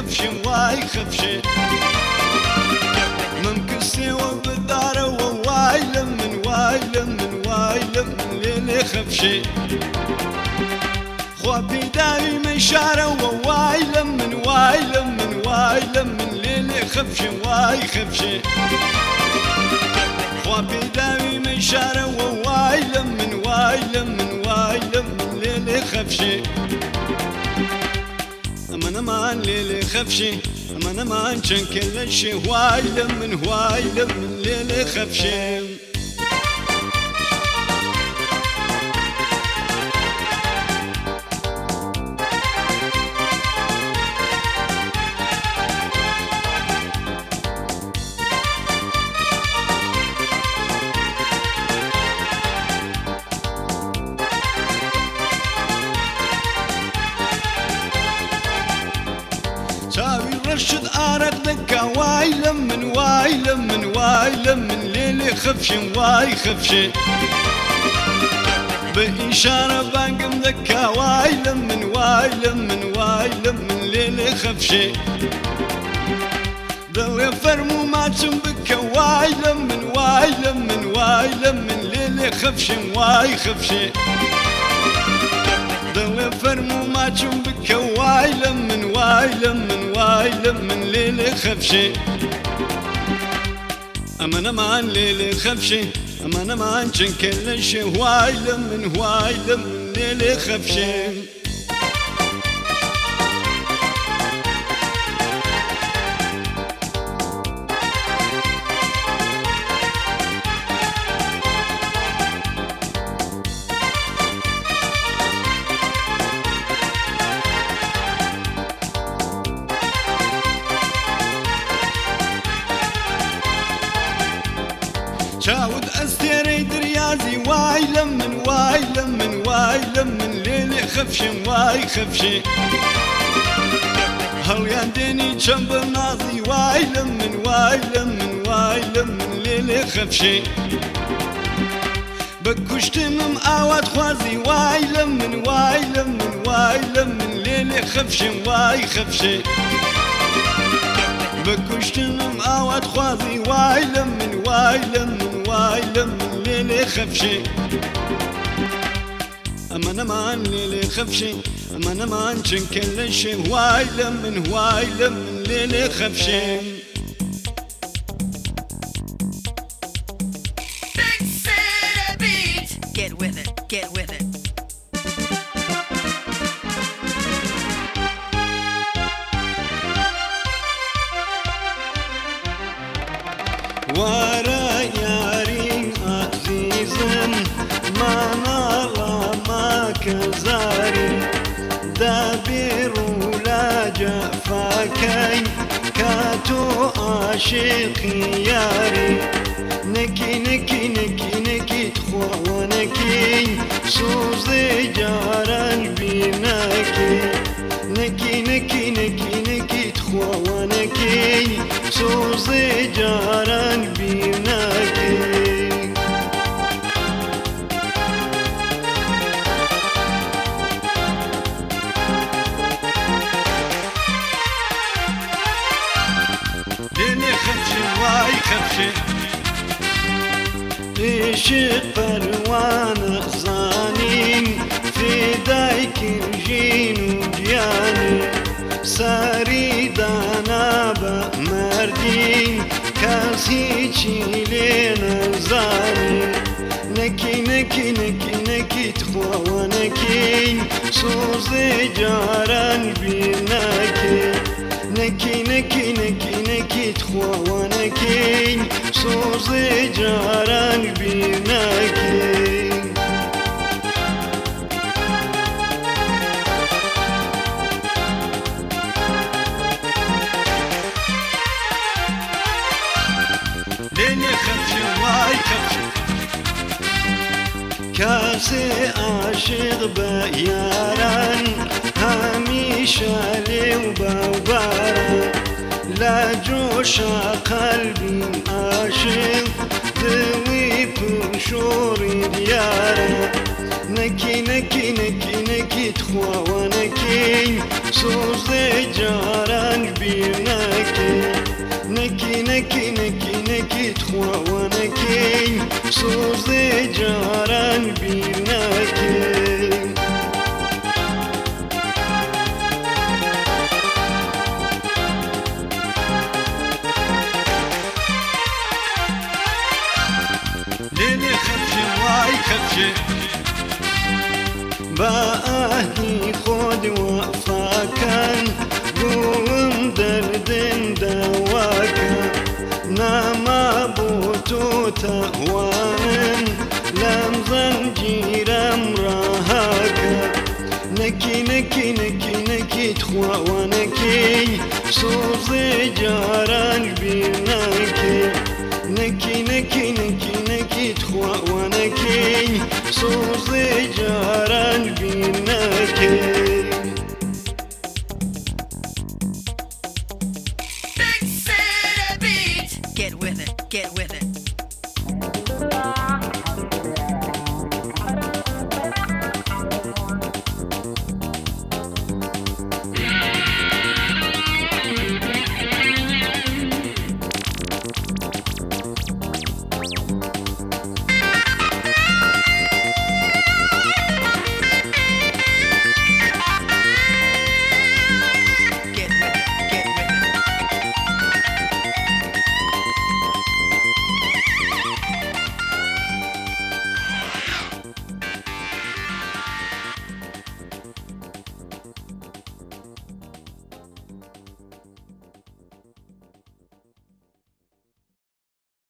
خفشي واي خفشي ممكن سوى بالدار وواي لمن واي لمن واي لمن ليلي خفشي خوابي داري من شارة وواي لمن واي لمن واي لمن ليلي خفشي واي خفشي خوابي داري من شارة وواي لمن واي لمن واي لمن ليلي خفشي أمان أمان ليلي خفشي أمان أمان كان كل شي هواي لمن ليلي خفشي رشد أرق دكا واي لمن واي لمن واي لمن ليلي خفشي واي خفشي بإشارة بانقم دكا واي لمن واي لمن واي لمن ليلي خفشي ذوي فرمو ما تنبكا واي لمن واي لمن واي لمن ليلي خفشي واي خفشي ذوي فرمو ما تنبكا واي لمن واي لمن واي لمن ليلي خفشي أمان أمان ليلي خفشي أمان أمان كان كل شي واي لمن ليلي خفشي شاود أستيري دريازي واي لمن واي لمن واي لمن ليلي خفشي واي خفشي هل ينديني جنب ناظي واي لمن واي لمن واي لمن ليلي خفشي بكشتمم آوات خوازي واي لمن واي لمن واي لمن ليلي خفشي واي خفشي بكشتنم آوات خوازي واي لمن واي لمن واي لمن ليلي خفشي أمان أمان ليلي خفشي أمان أمان كان كل شي واي لمن ليلي خفشي Big City Beat. Get with it, get with it. ورا يارين عزيزم ما نرى ما كزاري دابير ولا جفاكي كاتو عاشقي ياري نكي نكي نكي نكي تخوانكي سوزي جاران بيناكي نكي نكي نكي نكي تخوانكي سوزي جاران بيناكي ليلي خفشي واي خفشي ليش البروان زانين في دايك جين وجياني ساري دانا بمردين كاسي تشيلين زاني نكي نكي نكي نكي تخوانكي سوزي جاران بيناكي نكي نكي نكي نكي تخوانكي سوزي جاران بيناكي ليلي خفشي واي خفشي كاسي عاشق بياران هميشة لي وبوباران لا جوش قلبي عاشق ذوي بشوري دياران نكي نكي نكي نكي تخوانكي سوزي جاران نکی نکی نکی تخوا و نکی سوز جاران بیر نکی لیلی خفشه وای خفشه با اهلی خود وفا کن قوم دردن دوا کن نما بوتو تهوانن لم زنجیرم رها کن نکی نکی نکی نکی تخوا و نکی سوز جاران بیر نکی نکی نکی نکی نکی تخوا و نکی سوز جاران بیر نکی Big City Beat. Get with it. Get with it.